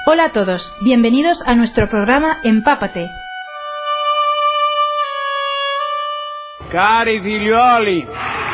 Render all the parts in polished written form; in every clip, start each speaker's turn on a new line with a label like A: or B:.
A: Hola a todos, bienvenidos a nuestro programa Empápate.
B: Cari figlioli.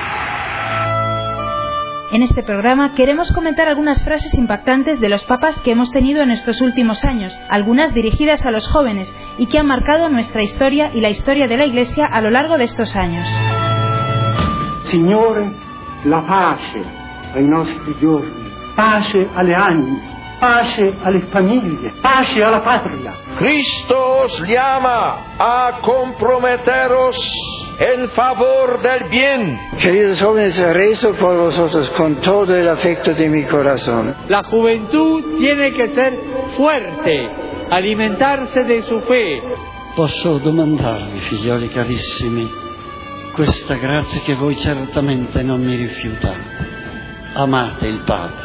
A: En este programa queremos comentar algunas frases impactantes de los papas que hemos tenido en estos últimos años, algunas dirigidas a los jóvenes y que han marcado nuestra historia y la historia de la Iglesia a lo largo de estos años.
C: Signore, la pace ai nostri giorni, pace alle anime, pace alle famiglie, pace alla patria.
D: Cristo os llama a comprometeros en favor del bien.
E: Queridos jóvenes, rezo por vosotros con todo el afecto de mi corazón.
B: La juventud tiene che ser fuerte, alimentarse de su fe.
F: Posso domandarvi, figlioli carissimi, questa grazia che voi certamente non mi rifiutate. Amate il Padre.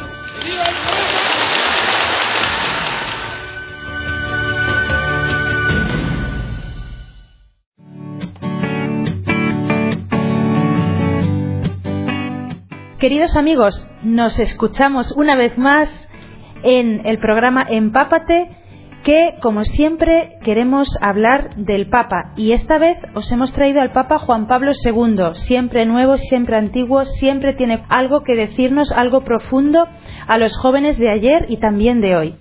A: Queridos amigos, nos escuchamos una vez más en el programa Empápate, que como siempre queremos hablar del Papa, y esta vez os hemos traído al Papa Juan Pablo II, siempre nuevo, siempre antiguo, siempre tiene algo que decirnos, algo profundo a los jóvenes de ayer y también de hoy.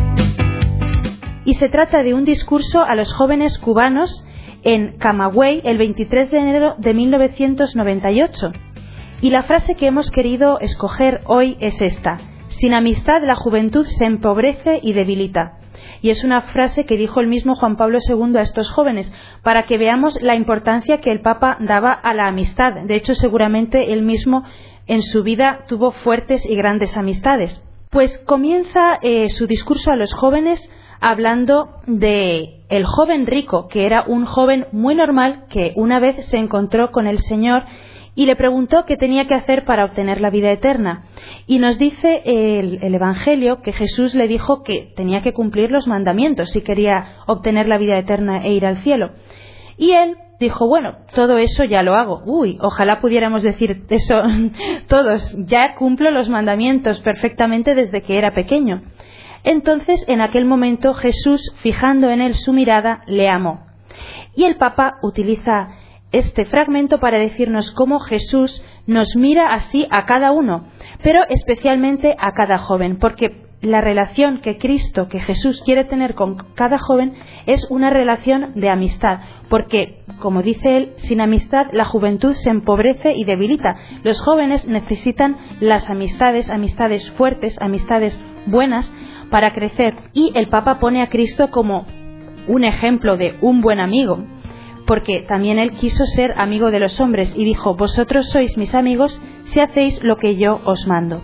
A: Y se trata de un discurso a los jóvenes cubanos en Camagüey el 23 de enero de 1998. Y la frase que hemos querido escoger hoy es esta: sin amistad la juventud se empobrece y debilita. Y es una frase que dijo el mismo Juan Pablo II a estos jóvenes, para que veamos la importancia que el Papa daba a la amistad. De hecho, seguramente él mismo en su vida tuvo fuertes y grandes amistades. Pues comienza su discurso a los jóvenes hablando de el joven rico, que era un joven muy normal que una vez se encontró con el Señor y le preguntó qué tenía que hacer para obtener la vida eterna. Y nos dice el Evangelio que Jesús le dijo que tenía que cumplir los mandamientos si quería obtener la vida eterna e ir al cielo. Y él dijo, bueno, todo eso ya lo hago. Ojalá pudiéramos decir eso todos. Ya cumplo los mandamientos perfectamente desde que era pequeño. Entonces, en aquel momento, Jesús, fijando en él su mirada, le amó. Y el Papa utiliza este fragmento para decirnos cómo Jesús nos mira así a cada uno, pero especialmente a cada joven, porque la relación que Cristo, que Jesús quiere tener con cada joven es una relación de amistad, porque, como dice él, sin amistad la juventud se empobrece y debilita. Los jóvenes necesitan las amistades fuertes, amistades buenas para crecer, y el Papa pone a Cristo como un ejemplo de un buen amigo, porque también él quiso ser amigo de los hombres y dijo, vosotros sois mis amigos si hacéis lo que yo os mando.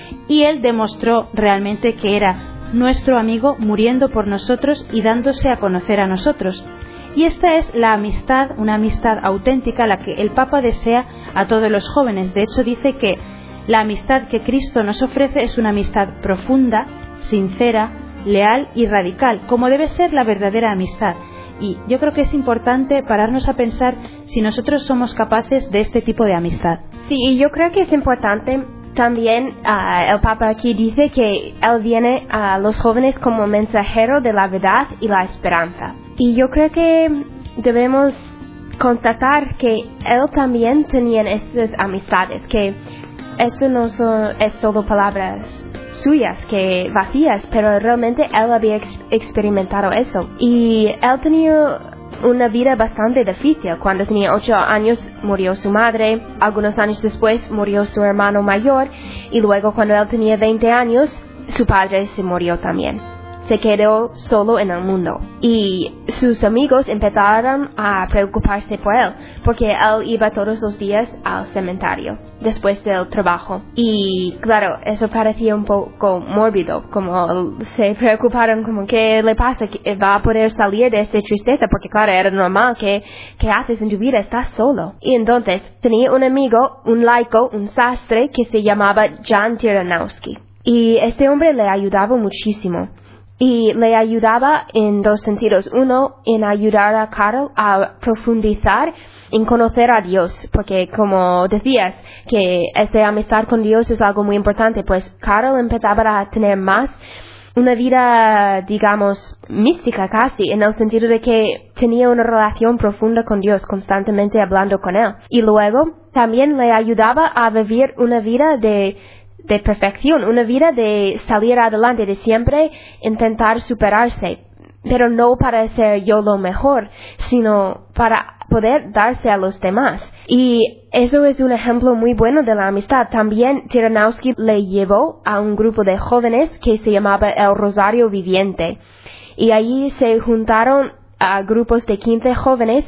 A: Y él demostró realmente que era nuestro amigo, muriendo por nosotros y dándose a conocer a nosotros. Y esta es la amistad, una amistad auténtica, la que el Papa desea a todos los jóvenes. De hecho, dice que la amistad que Cristo nos ofrece es una amistad profunda, sincera, leal y radical, como debe ser la verdadera amistad. Y yo creo que es importante pararnos a pensar si nosotros somos capaces de este tipo de amistad.
G: Sí, y yo creo que es importante también, el Papa aquí dice que él viene a los jóvenes como mensajero de la verdad y la esperanza. Y yo creo que debemos constatar que él también tenía estas amistades, que esto no es solo palabras suyas, que vacías, pero realmente él había experimentado eso. Y él tenía una vida bastante difícil. Cuando tenía 8 años murió su madre, algunos años después murió su hermano mayor, y luego cuando él tenía 20 años su padre se murió también. Se quedó solo en el mundo y sus amigos empezaron a preocuparse por él, porque él iba todos los días al cementerio después del trabajo. Y claro, eso parecía un poco mórbido, como se preocuparon como ¿qué le pasa? ¿Que va a poder salir de esa tristeza? Porque claro, era normal. ¿Qué haces en tu vida? Estás solo. Y entonces tenía un amigo, un laico, un sastre que se llamaba Jan Tyranowski, y este hombre le ayudaba muchísimo. Y le ayudaba en dos sentidos. Uno, en ayudar a Karol a profundizar en conocer a Dios, porque como decías, que esa amistad con Dios es algo muy importante, pues Karol empezaba a tener más una vida, digamos, mística casi, en el sentido de que tenía una relación profunda con Dios, constantemente hablando con Él. Y luego también le ayudaba a vivir una vida de perfección, una vida de salir adelante, de siempre intentar superarse, pero no para ser yo lo mejor, sino para poder darse a los demás. Y eso es un ejemplo muy bueno de la amistad. También Tyranowski le llevó a un grupo de jóvenes que se llamaba el Rosario Viviente. Y allí se juntaron a grupos de 15 jóvenes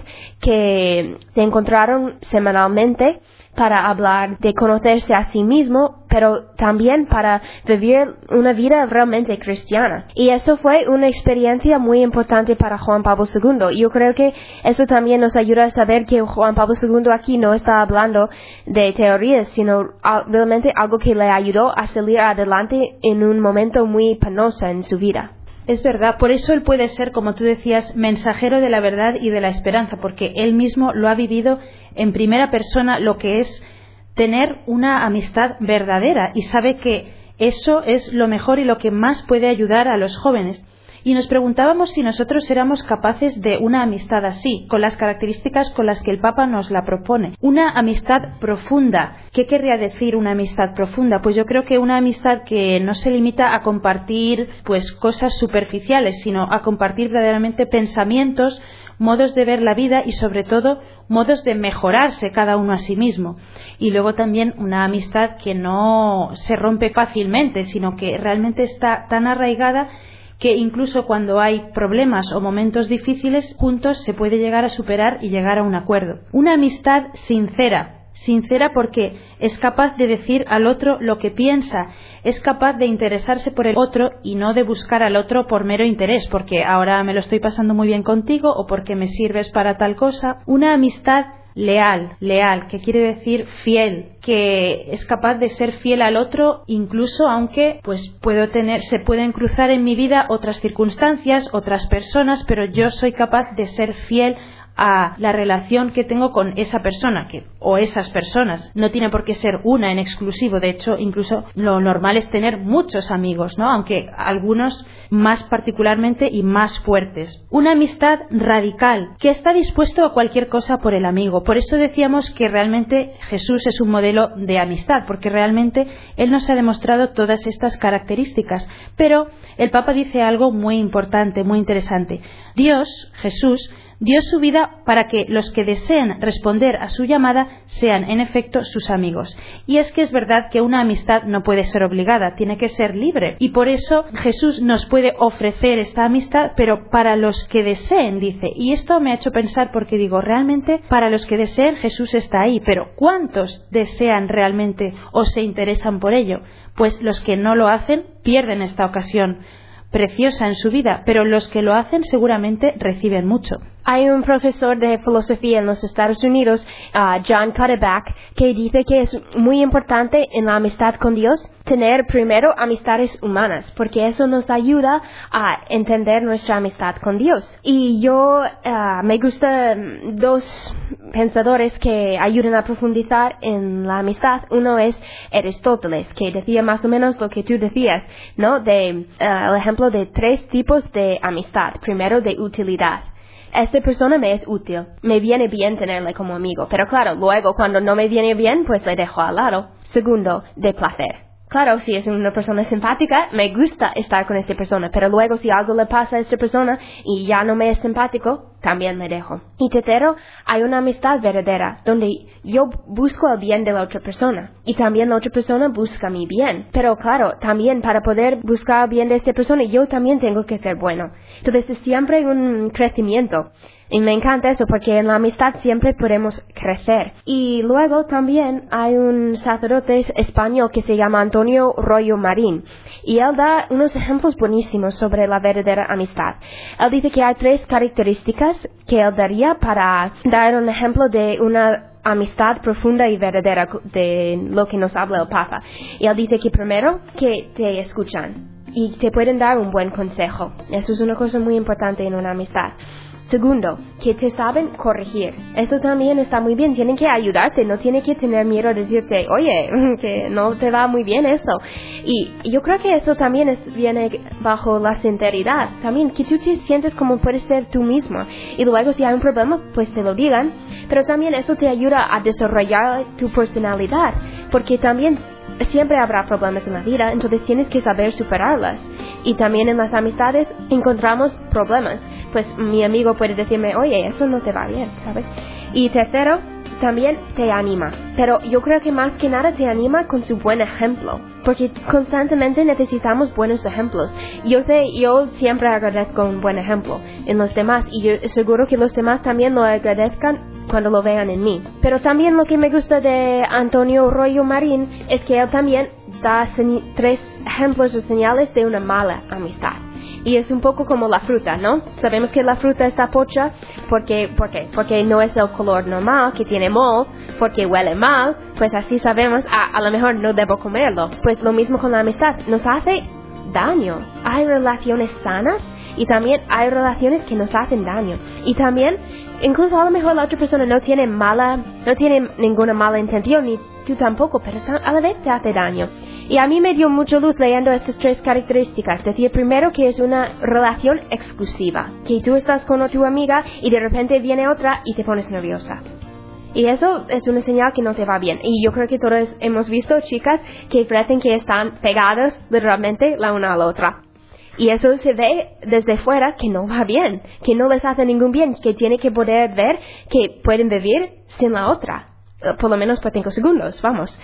G: que se encontraron semanalmente para hablar de conocerse a sí mismo, pero también para vivir una vida realmente cristiana. Y eso fue una experiencia muy importante para Juan Pablo II. Yo creo que eso también nos ayuda a saber que Juan Pablo II aquí no está hablando de teorías, sino realmente algo que le ayudó a salir adelante en un momento muy penoso en su vida.
A: Es verdad, por eso él puede ser, como tú decías, mensajero de la verdad y de la esperanza, porque él mismo lo ha vivido en primera persona, lo que es tener una amistad verdadera, y sabe que eso es lo mejor y lo que más puede ayudar a los jóvenes. Y nos preguntábamos si nosotros éramos capaces de una amistad así, con las características con las que el Papa nos la propone. Una amistad profunda. ¿Qué querría decir una amistad profunda? Pues yo creo que una amistad que no se limita a compartir pues cosas superficiales, sino a compartir verdaderamente pensamientos, modos de ver la vida y sobre todo modos de mejorarse cada uno a sí mismo. Y luego también una amistad que no se rompe fácilmente, sino que realmente está tan arraigada que incluso cuando hay problemas o momentos difíciles, juntos se puede llegar a superar y llegar a un acuerdo. Una amistad sincera porque es capaz de decir al otro lo que piensa, es capaz de interesarse por el otro y no de buscar al otro por mero interés, porque ahora me lo estoy pasando muy bien contigo o porque me sirves para tal cosa. Una amistad leal, que quiere decir fiel, que es capaz de ser fiel al otro incluso aunque se pueden cruzar en mi vida otras circunstancias, otras personas, pero yo soy capaz de ser fiel a la relación que tengo con esa persona o esas personas. No tiene por qué ser una en exclusivo, de hecho incluso lo normal es tener muchos amigos, ¿no? Aunque algunos más particularmente y más fuertes. Una amistad radical, que está dispuesto a cualquier cosa por el amigo. Por eso decíamos que realmente Jesús es un modelo de amistad, porque realmente Él nos ha demostrado todas estas características. Pero el Papa dice algo muy importante, muy interesante. Jesús, dio su vida para que los que deseen responder a su llamada sean en efecto sus amigos. Y es que es verdad que una amistad no puede ser obligada, tiene que ser libre. Y por eso Jesús nos puede ofrecer esta amistad, pero para los que deseen, dice. Y esto me ha hecho pensar porque digo, realmente para los que deseen Jesús está ahí, pero ¿cuántos desean realmente o se interesan por ello? Pues los que no lo hacen pierden esta ocasión preciosa en su vida, pero los que lo hacen seguramente reciben mucho.
G: Hay un profesor de filosofía en los Estados Unidos, John Cuddeback, que dice que es muy importante en la amistad con Dios tener primero amistades humanas, porque eso nos ayuda a entender nuestra amistad con Dios. Y yo me gustan dos pensadores que ayudan a profundizar en la amistad. Uno es Aristóteles, que decía más o menos lo que tú decías, ¿no? El ejemplo de 3 tipos de amistad. Primero, de utilidad. Esta persona me es útil, me viene bien tenerle como amigo, pero claro, luego cuando no me viene bien, pues le dejo al lado. Segundo, de placer. Claro, si es una persona simpática, me gusta estar con esta persona, pero luego si algo le pasa a esta persona y ya no me es simpático, también le dejo. Y tercero, hay una amistad verdadera, donde yo busco el bien de la otra persona, y también la otra persona busca mi bien. Pero claro, también para poder buscar el bien de esta persona, yo también tengo que ser bueno. Entonces es siempre un crecimiento. Y me encanta eso porque en la amistad siempre podemos crecer. Y luego también hay un sacerdote español que se llama Antonio Royo Marín. Y él da unos ejemplos buenísimos sobre la verdadera amistad. Él dice que hay 3 características que él daría para dar un ejemplo de una amistad profunda y verdadera de lo que nos habla el Papa. Y él dice que primero, que te escuchan y te pueden dar un buen consejo. Eso es una cosa muy importante en una amistad. Segundo, que te saben corregir. Eso también está muy bien. Tienen que ayudarte, no tienen que tener miedo de decirte, oye, que no te va muy bien eso. Y yo creo que eso también viene bajo la sinceridad. También que tú te sientes como puedes ser tú mismo. Y luego si hay un problema, pues te lo digan. Pero también eso te ayuda a desarrollar tu personalidad. Porque también siempre habrá problemas en la vida, entonces tienes que saber superarlas. Y también en las amistades encontramos problemas. Pues mi amigo puede decirme, oye, eso no te va bien, ¿sabes? Y tercero, también te anima. Pero yo creo que más que nada te anima con su buen ejemplo. Porque constantemente necesitamos buenos ejemplos. Yo siempre agradezco un buen ejemplo en los demás. Y yo seguro que los demás también lo agradezcan cuando lo vean en mí. Pero también lo que me gusta de Antonio Royo Marín es que él también da 3 ejemplos o señales de una mala amistad. Y es un poco como la fruta, ¿no? Sabemos que la fruta está pocha porque no es el color normal, que tiene moho, porque huele mal, pues así sabemos, a lo mejor no debo comerlo. Pues lo mismo con la amistad, nos hace daño. Hay relaciones sanas y también hay relaciones que nos hacen daño. Y también, incluso a lo mejor la otra persona no tiene ninguna mala intención, ni tú tampoco, pero a la vez te hace daño. Y a mí me dio mucha luz leyendo estas 3 características. Decía primero que es una relación exclusiva, que tú estás con tu amiga y de repente viene otra y te pones nerviosa. Y eso es una señal que no te va bien. Y yo creo que todos hemos visto chicas que parecen que están pegadas literalmente la una a la otra. Y eso se ve desde fuera que no va bien, que no les hace ningún bien, que tiene que poder ver que pueden vivir sin la otra. Por lo menos por 5 segundos, vamos.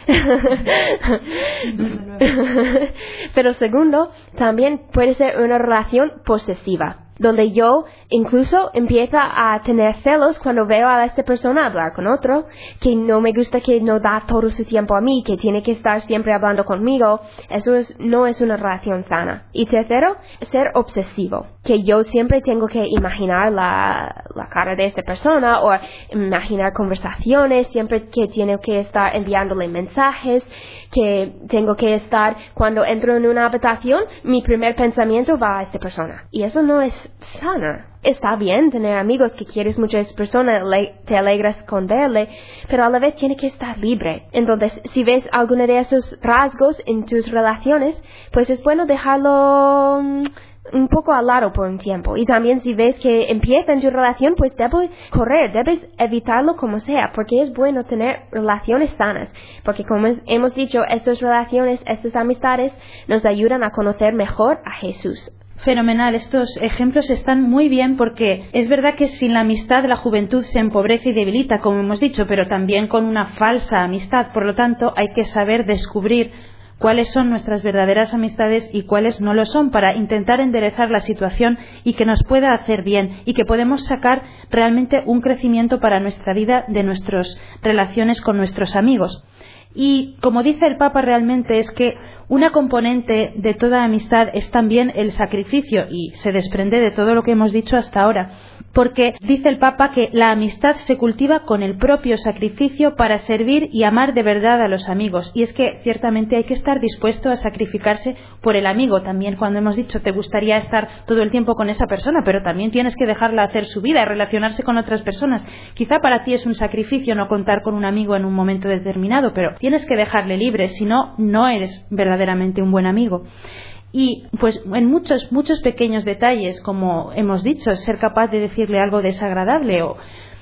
G: Pero segundo, también puede ser una relación posesiva, donde yo incluso empiezo a tener celos cuando veo a esta persona hablar con otro, que no me gusta, que no da todo su tiempo a mí, que tiene que estar siempre hablando conmigo. Eso no es una relación sana. Y tercero, ser obsesivo, que yo siempre tengo que imaginar la cara de esta persona o imaginar conversaciones, siempre que tengo que estar enviándole mensajes, que tengo que estar, cuando entro en una habitación, mi primer pensamiento va a esta persona. Y eso no es sana. Está bien tener amigos que quieres mucho a esa persona, te alegras con verle, pero a la vez tiene que estar libre. Entonces, si ves alguno de esos rasgos en tus relaciones, pues es bueno dejarlo un poco al lado por un tiempo. Y también si ves que empieza en tu relación, pues debes evitarlo como sea, porque es bueno tener relaciones sanas, porque como hemos dicho, estas relaciones, estas amistades nos ayudan a conocer mejor a Jesús.
A: Fenomenal, estos ejemplos están muy bien, porque es verdad que sin la amistad la juventud se empobrece y debilita, como hemos dicho, pero también con una falsa amistad. Por lo tanto, hay que saber descubrir cuáles son nuestras verdaderas amistades y cuáles no lo son, para intentar enderezar la situación y que nos pueda hacer bien, y que podemos sacar realmente un crecimiento para nuestra vida de nuestras relaciones con nuestros amigos. Y como dice el Papa, realmente es que una componente de toda amistad es también el sacrificio, y se desprende de todo lo que hemos dicho hasta ahora, porque dice el Papa que la amistad se cultiva con el propio sacrificio para servir y amar de verdad a los amigos. Y es que ciertamente hay que estar dispuesto a sacrificarse por el amigo. También cuando hemos dicho te gustaría estar todo el tiempo con esa persona, pero también tienes que dejarla hacer su vida y relacionarse con otras personas. Quizá para ti es un sacrificio no contar con un amigo en un momento determinado, pero tienes que dejarle libre, si no, no eres verdaderamente un buen amigo. Y pues en muchos pequeños detalles, como hemos dicho, ser capaz de decirle algo desagradable o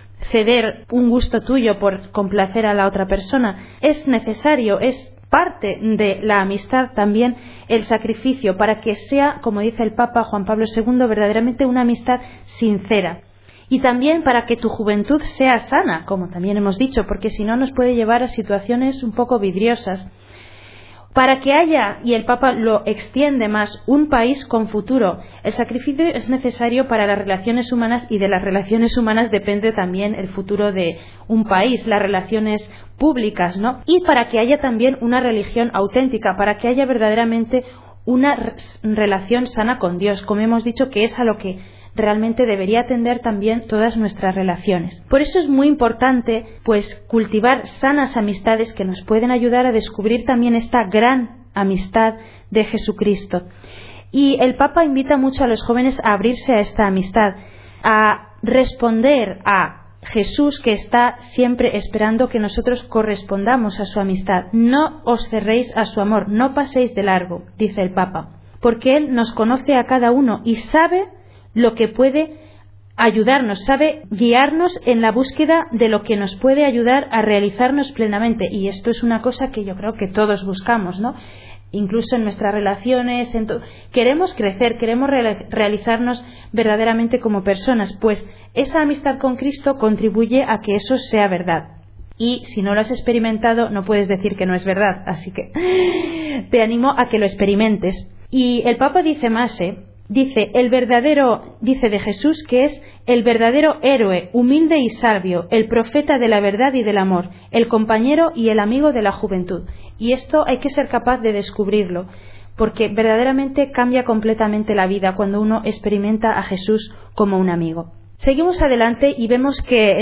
A: ceder un gusto tuyo por complacer a la otra persona, es necesario, es parte de la amistad también el sacrificio, para que sea, como dice el Papa Juan Pablo II, verdaderamente una amistad sincera. Y también para que tu juventud sea sana, como también hemos dicho, porque si no nos puede llevar a situaciones un poco vidriosas. Para que haya, y el Papa lo extiende más, un país con futuro, el sacrificio es necesario para las relaciones humanas, y de las relaciones humanas depende también el futuro de un país, las relaciones públicas, ¿no? Y para que haya también una religión auténtica, para que haya verdaderamente una relación sana con Dios, como hemos dicho, que es a lo que realmente debería atender también todas nuestras relaciones. Por eso es muy importante pues cultivar sanas amistades que nos pueden ayudar a descubrir también esta gran amistad de Jesucristo. Y el Papa invita mucho a los jóvenes a abrirse a esta amistad, a responder a Jesús, que está siempre esperando que nosotros correspondamos a su amistad. No os cerréis a su amor, no paséis de largo, dice el Papa, porque Él nos conoce a cada uno y sabe lo que puede ayudarnos, sabe guiarnos en la búsqueda de lo que nos puede ayudar a realizarnos plenamente. Y esto es una cosa que yo creo que todos buscamos, ¿no? Incluso en nuestras relaciones, queremos crecer, queremos realizarnos verdaderamente como personas, pues esa amistad con Cristo contribuye a que eso sea verdad. Y si no lo has experimentado, no puedes decir que no es verdad, así que te animo a que lo experimentes. Y el Papa dice más, dice de Jesús que es el verdadero héroe, humilde y sabio, el profeta de la verdad y del amor, el compañero y el amigo de la juventud. Y esto hay que ser capaz de descubrirlo, porque verdaderamente cambia completamente la vida cuando uno experimenta a Jesús como un amigo. Seguimos adelante y vemos que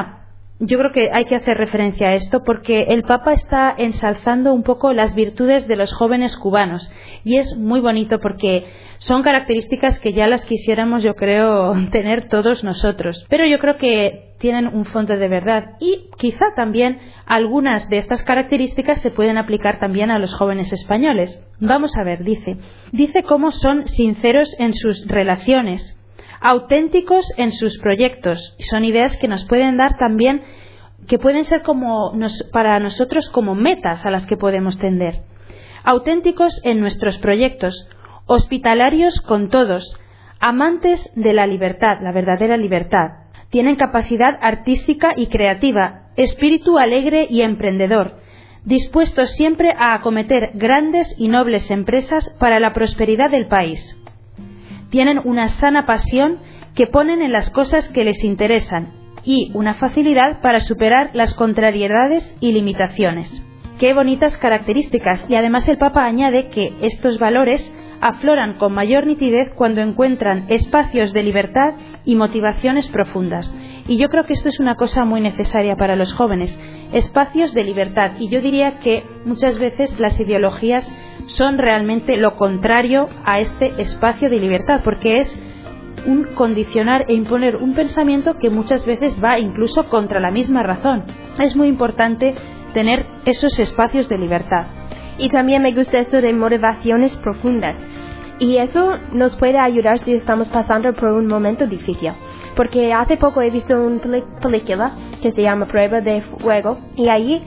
A: yo creo que hay que hacer referencia a esto porque el Papa está ensalzando un poco las virtudes de los jóvenes cubanos y es muy bonito porque son características que ya las quisiéramos, yo creo, tener todos nosotros, pero yo creo que tienen un fondo de verdad y quizá también algunas de estas características se pueden aplicar también a los jóvenes españoles. Vamos a ver, dice cómo son sinceros en sus relaciones, auténticos en sus proyectos. Son ideas que nos pueden dar también, que pueden ser para nosotros como metas a las que podemos tender. Auténticos en nuestros proyectos, hospitalarios con todos, amantes de la libertad, la verdadera libertad. Tienen capacidad artística y creativa, espíritu alegre y emprendedor, dispuestos siempre a acometer grandes y nobles empresas para la prosperidad del país. Tienen una sana pasión que ponen en las cosas que les interesan y una facilidad para superar las contrariedades y limitaciones. Qué bonitas características. Y además el Papa añade que estos valores afloran con mayor nitidez cuando encuentran espacios de libertad y motivaciones profundas. Y yo creo que esto es una cosa muy necesaria para los jóvenes, espacios de libertad. Y yo diría que muchas veces las ideologías son realmente lo contrario a este espacio de libertad, porque es un condicionar e imponer un pensamiento que muchas veces va incluso contra la misma razón. Es muy importante tener esos espacios de libertad.
G: Y también me gusta esto de motivaciones profundas. Y eso nos puede ayudar si estamos pasando por un momento difícil. Porque hace poco he visto una película que se llama Prueba de Fuego. Y allí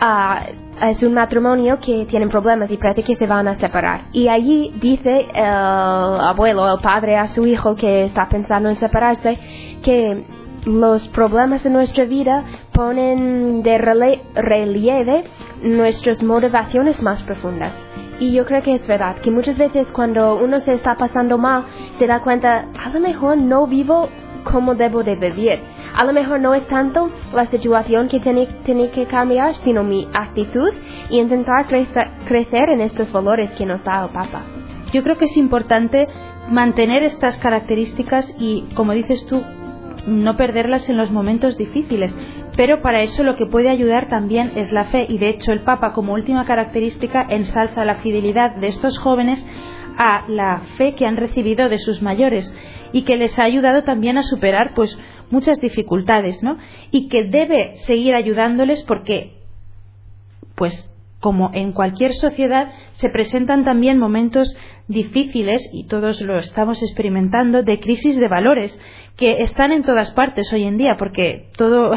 G: es un matrimonio que tienen problemas y parece que se van a separar. Y allí dice el abuelo, el padre a su hijo que está pensando en separarse, que los problemas de nuestra vida ponen de relieve nuestras motivaciones más profundas. Y yo creo que es verdad, que muchas veces cuando uno se está pasando mal, se da cuenta, a lo mejor no vivo como debo de vivir. A lo mejor no es tanto la situación que tiene que cambiar, sino mi actitud y intentar crecer en estos valores que nos da el Papa.
A: Yo creo que es importante mantener estas características y, como dices tú, no perderlas en los momentos difíciles, pero para eso lo que puede ayudar también es la fe, y de hecho el Papa como última característica ensalza la fidelidad de estos jóvenes a la fe que han recibido de sus mayores y que les ha ayudado también a superar pues muchas dificultades, ¿no? Y que debe seguir ayudándoles porque pues como en cualquier sociedad se presentan también momentos difíciles, y todos lo estamos experimentando, de crisis de valores que están en todas partes hoy en día, porque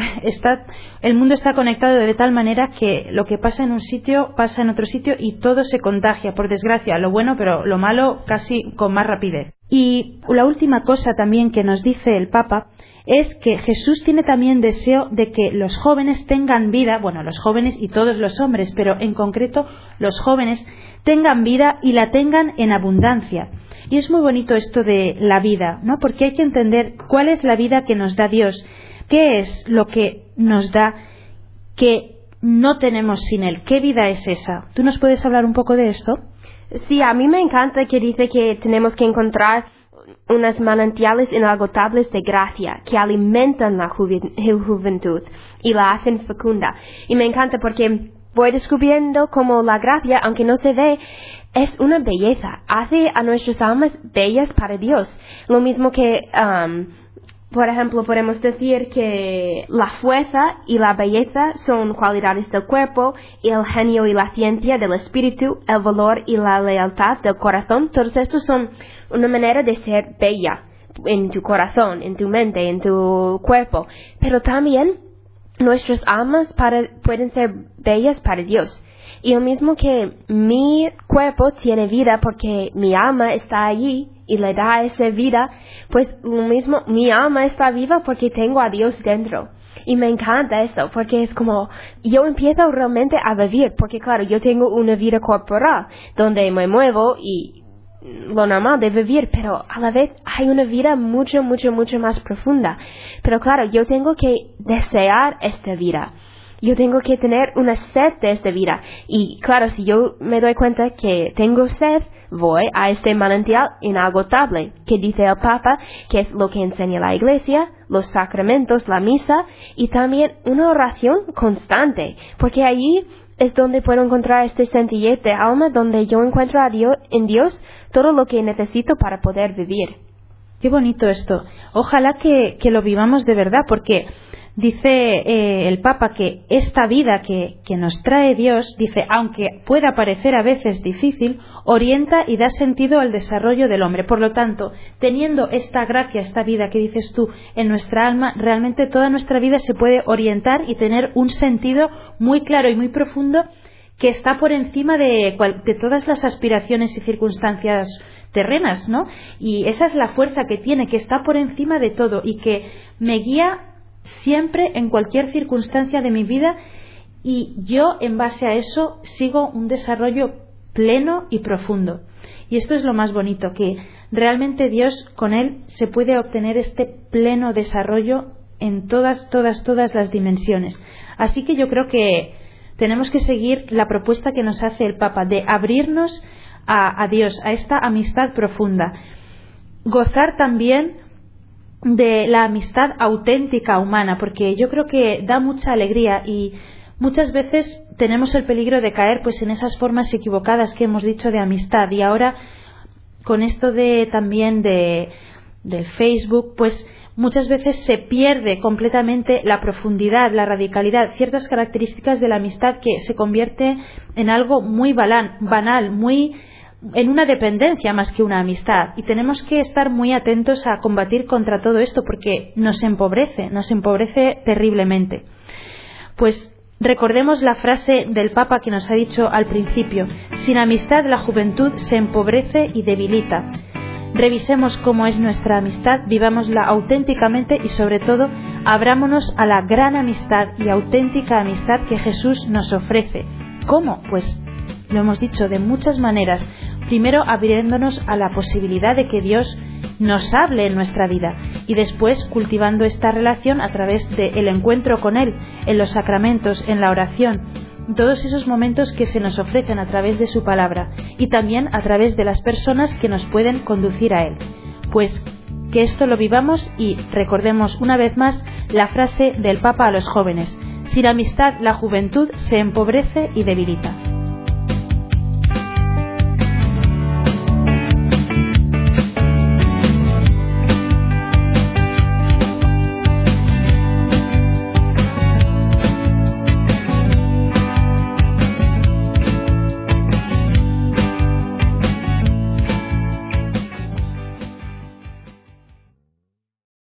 A: el mundo está conectado de tal manera que lo que pasa en un sitio pasa en otro sitio y todo se contagia, por desgracia, lo bueno, pero lo malo casi con más rapidez. Y la última cosa también que nos dice el Papa es que Jesús tiene también deseo de que los jóvenes tengan vida, bueno, los jóvenes y todos los hombres, pero en concreto los jóvenes tengan vida y la tengan en abundancia. Y es muy bonito esto de la vida, ¿no? Porque hay que entender cuál es la vida que nos da Dios, qué es lo que nos da que no tenemos sin Él, qué vida es esa. ¿Tú nos puedes hablar un poco de esto?
G: Sí, a mí me encanta que dice que tenemos que encontrar unas manantiales inagotables de gracia que alimentan la juventud y la hacen fecunda. Y me encanta porque voy descubriendo cómo la gracia, aunque no se ve, es una belleza. Hace a nuestras almas bellas para Dios. Lo mismo que Por ejemplo, podemos decir que la fuerza y la belleza son cualidades del cuerpo, y el genio y la ciencia del espíritu, el valor y la lealtad del corazón. Todos estos son una manera de ser bella en tu corazón, en tu mente, en tu cuerpo. Pero también nuestras almas pueden ser bellas para Dios. Y lo mismo que mi cuerpo tiene vida porque mi alma está allí y le da esa vida, pues lo mismo, mi alma está viva porque tengo a Dios dentro. Y me encanta eso, porque es como, yo empiezo realmente a vivir, porque claro, yo tengo una vida corporal, donde me muevo y lo normal de vivir, pero a la vez hay una vida mucho más profunda. Pero claro, yo tengo que desear esta vida. Yo tengo que tener una sed de esta vida. Y claro, si yo me doy cuenta que tengo sed, voy a este manantial inagotable, que dice el Papa, que es lo que enseña la Iglesia, los sacramentos, la misa, y también una oración constante, porque allí es donde puedo encontrar este sencillez de alma, donde yo encuentro en Dios todo lo que necesito para poder vivir.
A: Qué bonito esto. Ojalá que lo vivamos de verdad, porque dice el Papa que esta vida que nos trae Dios, dice, aunque pueda parecer a veces difícil, orienta y da sentido al desarrollo del hombre. Por lo tanto, teniendo esta gracia, esta vida que dices tú en nuestra alma, realmente toda nuestra vida se puede orientar y tener un sentido muy claro y muy profundo que está por encima de todas las aspiraciones y circunstancias terrenas, ¿no? Y esa es la fuerza que tiene, que está por encima de todo y que me guía siempre en cualquier circunstancia de mi vida, y yo en base a eso sigo un desarrollo pleno y profundo. Y esto es lo más bonito, que realmente Dios, con Él se puede obtener este pleno desarrollo en todas las dimensiones. Así que yo creo que tenemos que seguir la propuesta que nos hace el Papa de abrirnos a Dios, a esta amistad profunda, gozar también de la amistad auténtica humana, porque yo creo que da mucha alegría, y muchas veces tenemos el peligro de caer pues en esas formas equivocadas que hemos dicho de amistad. Y ahora con esto también del Facebook, pues muchas veces se pierde completamente la profundidad, la radicalidad, ciertas características de la amistad, que se convierte en algo muy banal, muy en una dependencia más que una amistad. Y tenemos que estar muy atentos a combatir contra todo esto, porque nos empobrece terriblemente. Pues recordemos la frase del Papa que nos ha dicho al principio: sin amistad la juventud se empobrece y debilita. Revisemos cómo es nuestra amistad, vivámosla auténticamente y sobre todo abrámonos a la gran amistad y auténtica amistad que Jesús nos ofrece. ¿Cómo? Pues lo hemos dicho, de muchas maneras. Primero, abriéndonos a la posibilidad de que Dios nos hable en nuestra vida, y después cultivando esta relación a través del encuentro con Él, en los sacramentos, en la oración, todos esos momentos que se nos ofrecen a través de su palabra, y también a través de las personas que nos pueden conducir a Él. Pues que esto lo vivamos, y recordemos una vez más la frase del Papa a los jóvenes: sin amistad la juventud se empobrece y debilita.